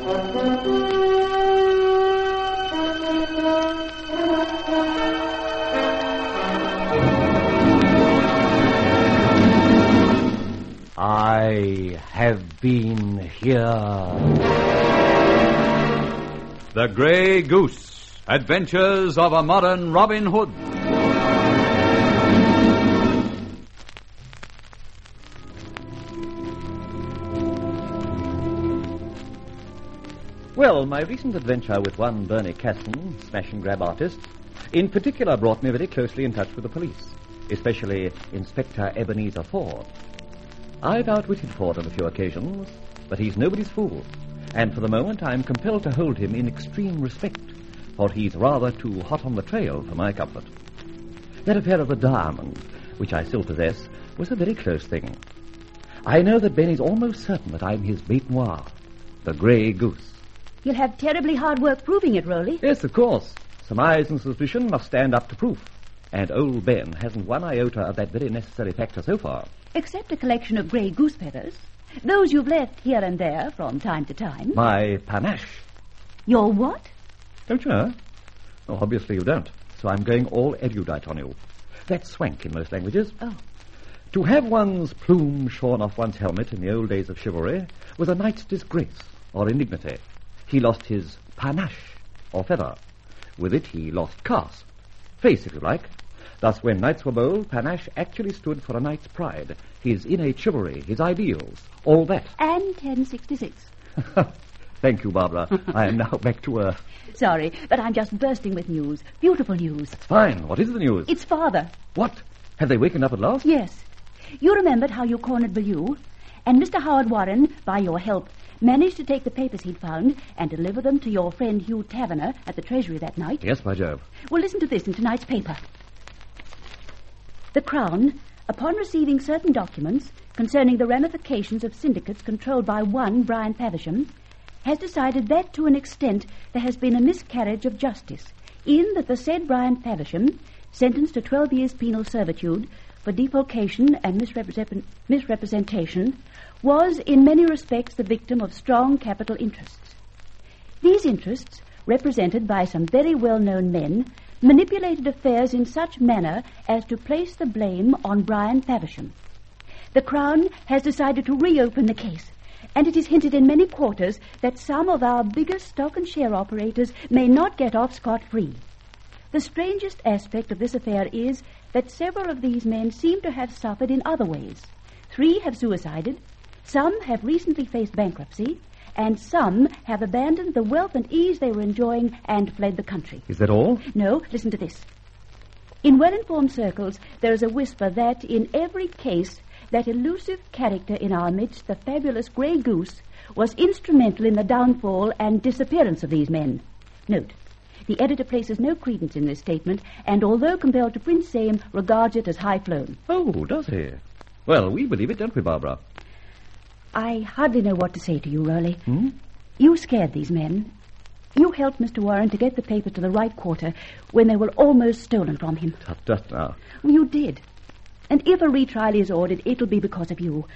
I have been here. The Grey Goose. Adventures of a Modern Robin Hood. Well, my recent adventure with one Bernie Casson, smash-and-grab artist, in particular brought me very closely in touch with the police, especially Inspector Ebenezer Ford. I've outwitted Ford on a few occasions, but he's nobody's fool, and for the moment I'm compelled to hold him in extreme respect, for he's rather too hot on the trail for my comfort. That affair of the diamond, which I still possess, was a very close thing. I know that Ben is almost certain that I'm his bête noire, the Grey Goose. You'll have terribly hard work proving it, Rowley. Yes, of course. Surmise and suspicion must stand up to proof. And old Ben hasn't one iota of that very necessary factor so far. Except a collection of grey goose feathers. Those you've left here and there from time to time. My panache. Your what? Don't you know? Oh, obviously you don't. So I'm going all erudite on you. That's swank in most languages. Oh. To have one's plume shorn off one's helmet in the old days of chivalry was a knight's disgrace or indignity. He lost his panache, or feather. With it, he lost caste. Face, if you like. Thus, when knights were bold, panache actually stood for a knight's pride, his innate chivalry, his ideals, all that. And 1066. Thank you, Barbara. I am now back to earth. Sorry, but I'm just bursting with news. Beautiful news. Fine. What is the news? It's father. What? Have they wakened up at last? Yes. You remembered how you cornered Bellew, and Mr. Howard Warren, by your help, managed to take the papers he'd found and deliver them to your friend Hugh Taverner at the Treasury that night. Yes, by Jove. Well, listen to this in tonight's paper. The Crown, upon receiving certain documents concerning the ramifications of syndicates controlled by one Brian Faversham, has decided that to an extent there has been a miscarriage of justice, in that the said Brian Faversham, sentenced to 12 years penal servitude for defalcation and misrepresentation, was in many respects the victim of strong capital interests. These interests, represented by some very well-known men, manipulated affairs in such manner as to place the blame on Brian Faversham. The Crown has decided to reopen the case, and it is hinted in many quarters that some of our biggest stock and share operators may not get off scot-free. The strangest aspect of this affair is that several of these men seem to have suffered in other ways. 3 have suicided, some have recently faced bankruptcy, and some have abandoned the wealth and ease they were enjoying and fled the country. Is that all? No, listen to this. In well-informed circles, there is a whisper that in every case, that elusive character in our midst, the fabulous Grey Goose, was instrumental in the downfall and disappearance of these men. Note, the editor places no credence in this statement, and although compelled to print same, regards it as high-flown. Oh, does he? Well, we believe it, don't we, Barbara? I hardly know what to say to you, Rowley. Hmm? You scared these men. You helped Mr. Warren to get the papers to the right quarter when they were almost stolen from him. Tut, now. Well, you did. And if a retrial is ordered, it'll be because of you.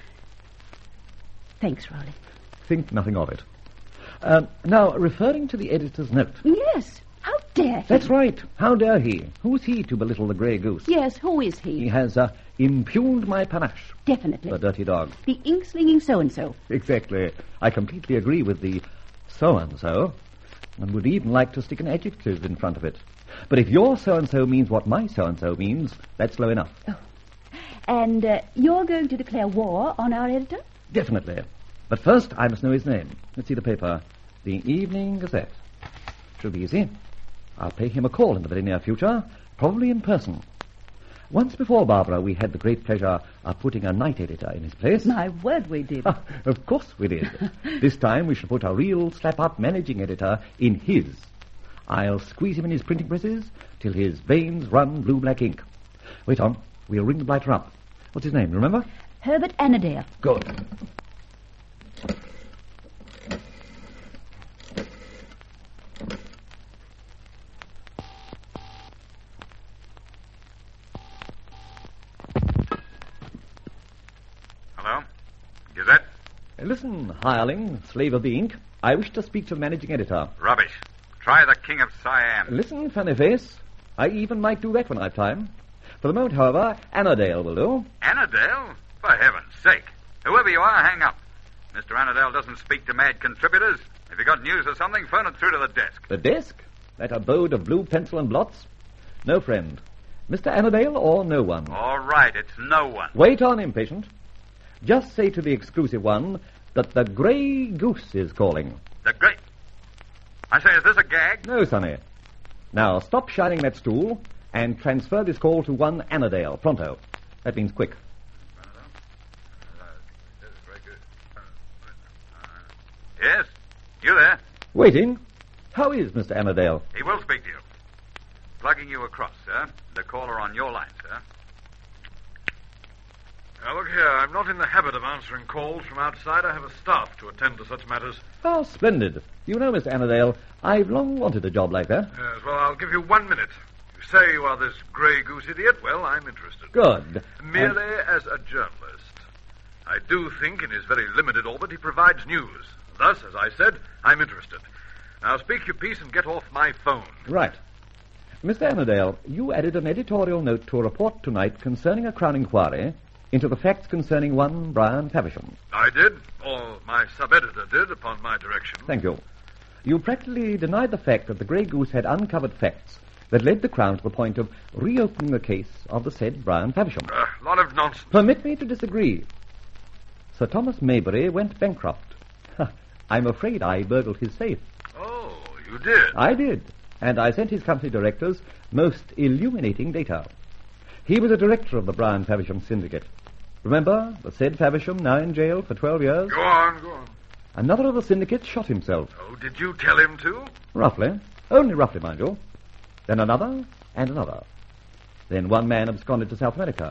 Thanks, Rowley. Think nothing of it. Now, referring to the editor's note. Yes. How dare he? That's right. How dare he? Who's he to belittle the Grey Goose? Yes, who is he? He has impugned my panache. Definitely. The dirty dog. The ink-slinging so-and-so. Exactly. I completely agree with the so-and-so, and would even like to stick an adjective in front of it. But if your so-and-so means what my so-and-so means, that's low enough. Oh. And you're going to declare war on our editor? Definitely. But first, I must know his name. Let's see the paper. The Evening Gazette. Should be easy. I'll pay him a call in the very near future, probably in person. Once before, Barbara, we had the great pleasure of putting a night editor in his place. My word, we did. Of course we did. This time we shall put a real slap-up managing editor in his. I'll squeeze him in his printing presses till his veins run blue-black ink. Wait on. We'll ring the blighter up. What's his name, remember? Herbert Anadir. Good. Listen, hireling, slave of the ink. I wish to speak to the managing editor. Rubbish. Try the King of Siam. Listen, funny face. I even might do that when I've time. For the moment, however, Annandale will do. Annandale? For heaven's sake. Whoever you are, hang up. Mr. Annandale doesn't speak to mad contributors. If you got news or something, phone it through to the desk. The desk? That abode of blue pencil and blots? No friend. Mr. Annandale or no one? All right, it's no one. Wait on, impatient. Just say to the exclusive one that the Grey Goose is calling. The great... I say, is this a gag? No, Sonny. Now, stop shining that stool and transfer this call to one Annandale, pronto. That means quick. Yes? You there? Waiting. How is Mr. Annandale? He will speak to you. Plugging you across, sir. The caller on your line, sir. Now, look here, I'm not in the habit of answering calls from outside. I have a staff to attend to such matters. How splendid. You know, Mr. Annandale, I've long wanted a job like that. Yes, well, I'll give you 1 minute. You say you are this Grey Goose idiot? Well, I'm interested. Good. Merely as a journalist. I do think in his very limited orbit he provides news. Thus, as I said, I'm interested. Now speak your piece and get off my phone. Right. Mr. Annandale, you added an editorial note to a report tonight concerning a Crown inquiry into the facts concerning one Brian Pavisham. I did, or my sub-editor did, upon my direction. Thank you. You practically denied the fact that the Grey Goose had uncovered facts that led the Crown to the point of reopening the case of the said Brian Pavisham. A lot of nonsense. Permit me to disagree. Sir Thomas Maybury went bankrupt. I'm afraid I burgled his safe. Oh, you did? I did, and I sent his company directors most illuminating data. He was a director of the Brian Pavisham Syndicate. Remember, the said Pavisham, now in jail for 12 years? Go on. Another of the syndicate shot himself. Oh, did you tell him to? Roughly. Only roughly, mind you. Then another and another. Then one man absconded to South America.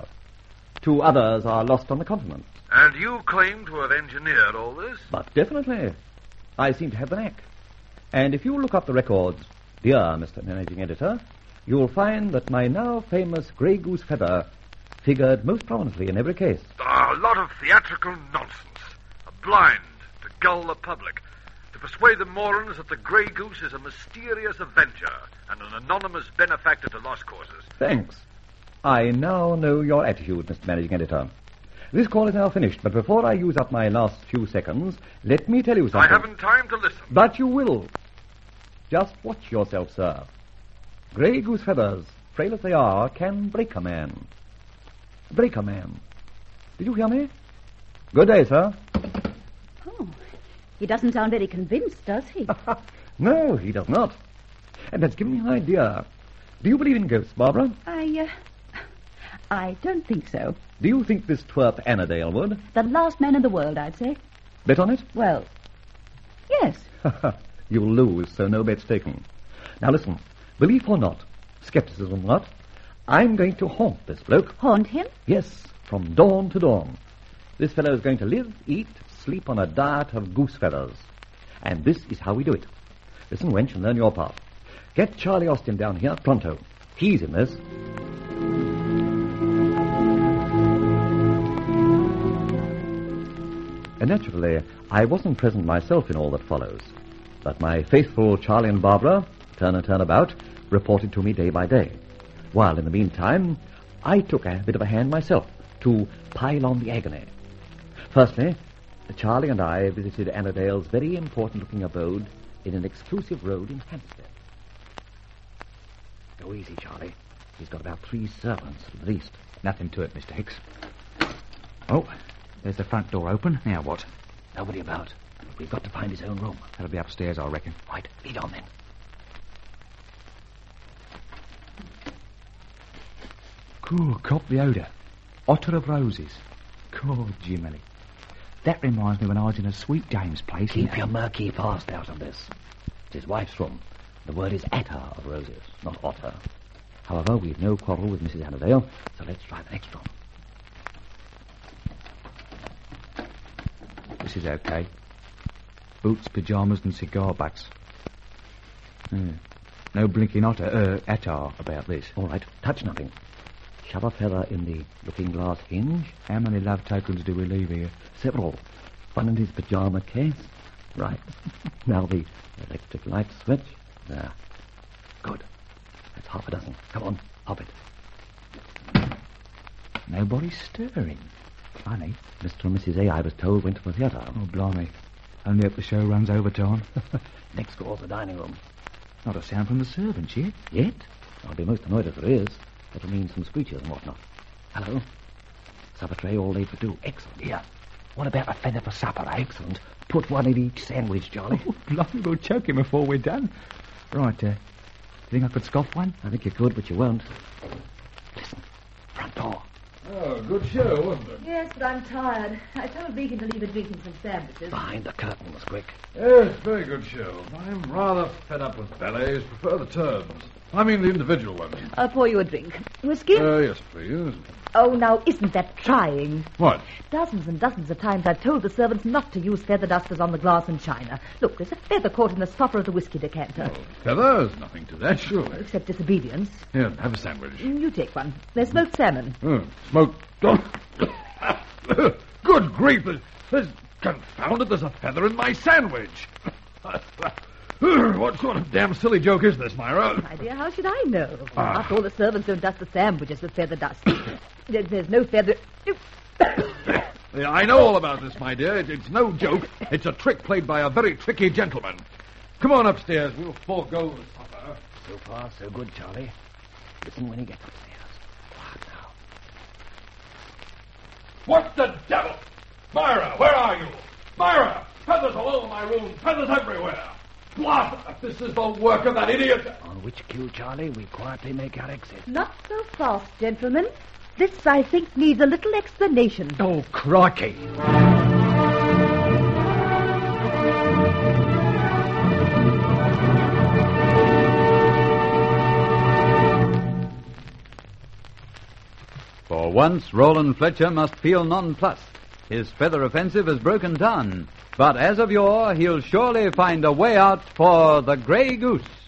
2 others are lost on the continent. And you claim to have engineered all this? But definitely. I seem to have the knack. And if you look up the records, dear Mr. Managing Editor, you'll find that my now famous Grey Goose feather figured most prominently in every case. A lot of theatrical nonsense. A blind to gull the public. To persuade the morons that the Grey Goose is a mysterious avenger and an anonymous benefactor to lost causes. Thanks. I now know your attitude, Mr. Managing Editor. This call is now finished, but before I use up my last few seconds, let me tell you something. I haven't time to listen. But you will. Just watch yourself, sir. Grey Goose feathers, frail as they are, can break a man. Break a man. Did you hear me? Good day, sir. Oh, he doesn't sound very convinced, does he? No, he does not. And that's given me an idea. Do you believe in ghosts, Barbara? I don't think so. Do you think this twerp Annandale would? The last man in the world, I'd say. Bet on it? Well, yes. You'll lose, so no bet's taken. Now listen, belief or not, skepticism or not, I'm going to haunt this bloke. Haunt him? Yes, from dawn to dawn. This fellow is going to live, eat, sleep on a diet of goose feathers. And this is how we do it. Listen, wench, and learn your part. Get Charlie Austin down here, pronto. He's in this. And naturally, I wasn't present myself in all that follows. But my faithful Charlie and Barbara, turn and turn about, reported to me day by day. While in the meantime, I took a bit of a hand myself to pile on the agony. Firstly, Charlie and I visited Annandale's very important-looking abode in an exclusive road in Hampstead. Go easy, Charlie. He's got about 3 servants at least. Nothing to it, Mr. Hicks. Oh, there's the front door open. Now what? Nobody about. We've got to find his own room. That'll be upstairs, I reckon. Right, lead on then. Cool, cop the odour. Otter of roses. God, Jiminy. That reminds me when I was in a Sweet James place. Keep your murky past out of this. It's his wife's room. The word is attar of roses, not otter. However, we've no quarrel with Mrs. Annandale, so let's try the next room. This is okay. Boots, pyjamas, and cigar butts. No blinking attar about this. All right, touch nothing. Shove a feather in the looking-glass hinge. How many love tokens do we leave here? Several. one in his pyjama case. Right. Now the electric light switch. There. Good. That's half a dozen. Come on, hop it. Nobody's stirring. Funny. Mr. and Mrs. A, I was told, went to the theatre. Oh, blimey. Only hope the show runs overtime. Next door's the dining room. Not a sound from the servants yet. Yet? I'll be most annoyed if there is. That'll mean some screeches and whatnot. Hello? Supper tray all laid for two. Excellent. Here. What about a feather for supper, eh? Excellent. Put one in each sandwich, Charlie. Oh, blimey, we'll choke him before we're done. Right, do you think I could scoff one? I think you could, but you won't. Listen. Front door. Oh, good show, wasn't it? Yes, but I'm tired. I told Beacon to leave it drinking some sandwiches. Behind the curtain was quick. Yes, very good show. I'm rather fed up with ballets. Prefer the turns. I mean the individual ones. I'll pour you a drink. Whiskey? Yes, please. Oh, now, isn't that trying? What? Dozens and dozens of times I've told the servants not to use feather dusters on the glass and china. Look, there's a feather caught in the stopper of the whiskey decanter. Feather? There's nothing to that, surely. Except disobedience. Here, have a sandwich. You take one. There's smoked salmon. Smoked... Good grief! There's... Confounded, there's a feather in my sandwich. What sort of damn silly joke is this, Myra? My dear, how should I know? After all, the servants don't dust the sandwiches with feather dust. There's no feather... Yeah, I know all about this, my dear. It's no joke. It's a trick played by a very tricky gentleman. Come on upstairs. We'll forego the supper. So far, so good, Charlie. Listen when he gets upstairs. Quiet now. What the devil? Myra, where are you? Myra! Feathers all over my room. Feathers everywhere. What? This is the work of that idiot. On which cue, Charlie, we quietly make our exit. Not so fast, gentlemen. This, I think, needs a little explanation. Oh, crikey. For once, Roland Fletcher must feel nonplussed. His feather offensive has broken down. But as of yore, he'll surely find a way out for the Grey Goose.